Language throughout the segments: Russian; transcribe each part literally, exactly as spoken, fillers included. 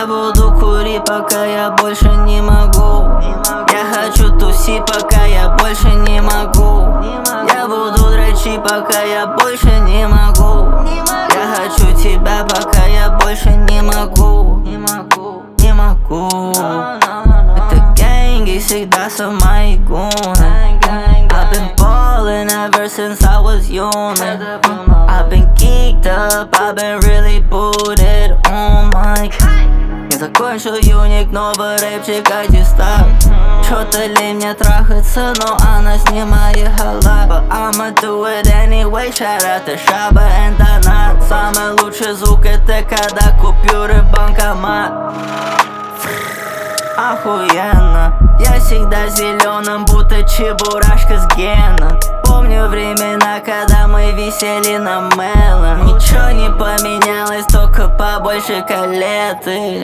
буду курить, пока я больше не могу. Я хочу тусить, пока я больше не могу. Я буду дрочить, пока я больше не могу. Я хочу тебя, пока я больше не могу. Не могу, не могу. Это гэнги всегда самые гуны. I've been ballin' ever since I was young. I've been geeked up, I've been really booted on my. Я закончил юник, новый рэпчик аттестат. Чё-то лень мне трахаться, но она снимает халат. But I'ma do it anyway, shout out to Шаба and Донат. Самый лучший звук это когда купюры в банкомат. Охуенно, я всегда зеленым, будто чебурашка с Геном. Помню времена, когда мы висели на Мелом. Ничего не поменялось, только побольше калеты.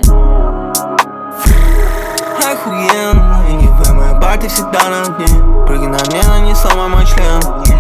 Охуенно, и не в моей парте всегда на дне. Прыгай на мне, но не сломай мой член.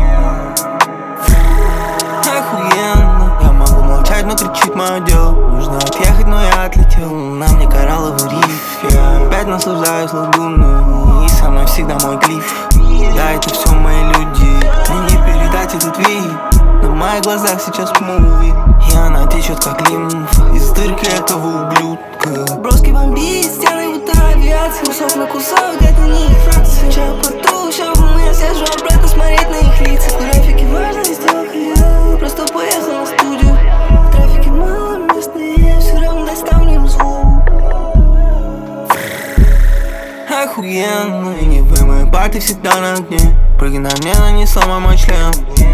Охуенно, я могу молчать, но кричит мое дело. Нужно отъехать, но я отлетел. На мне коралловый риф. Я опять наслаждаюсь лагуной. И со мной всегда мой глиф. Да, это все мои люди. Мне не передать этот вид. На моих глазах сейчас муви. И она течет как лимфа из дырки этого ублюдка. Броски бомбит, стены будто авиация. Кусок на кусок, это не их фракция. Чай поту, щелкнул, я сижу обратно смотреть на их лица. В графике важная сделка, я просто поехал на студию. В трафике мало места, я все равно доставлю звук. Охуенно, и не в моей парте всегда на дне. Прыгай на мне, но не сломай мой член.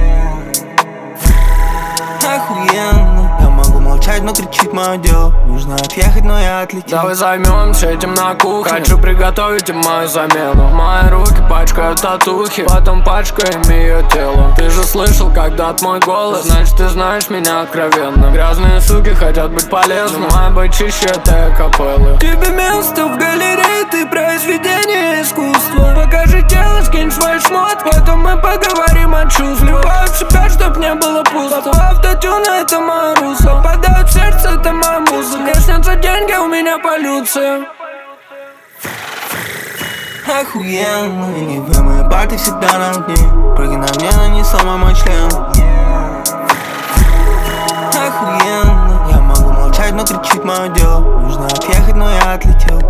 Охуенно, я могу молчать, но кричит мое дело. Нужно отъехать, но я отлетел. Давай займемся этим на кухне. Хочу приготовить им мою замену. Мои руки пачкают татухи, потом пачкаем ее тело. Ты же слышал когда-то мой голос, значит ты знаешь меня откровенно. Грязные суки хотят быть полезны, моя быть чище этой капеллы. Тебе место в галерее, ты произведение искусства. Покажи тело, скинь свой шмот, потом мы поговорим о чувствах. Вливаю в себя, чтоб не было пусто. Автотюн — это мое русло. Попадают в сердце, это моя музыка. Мне снятся деньги, у меня полюция. Охуенно, и не в моей парте всегда на дне. Прыгай на мне, но не сломай мой член. Охуенно, я могу молчать, но кричит мое дело. Нужно отъехать, но я отлетел.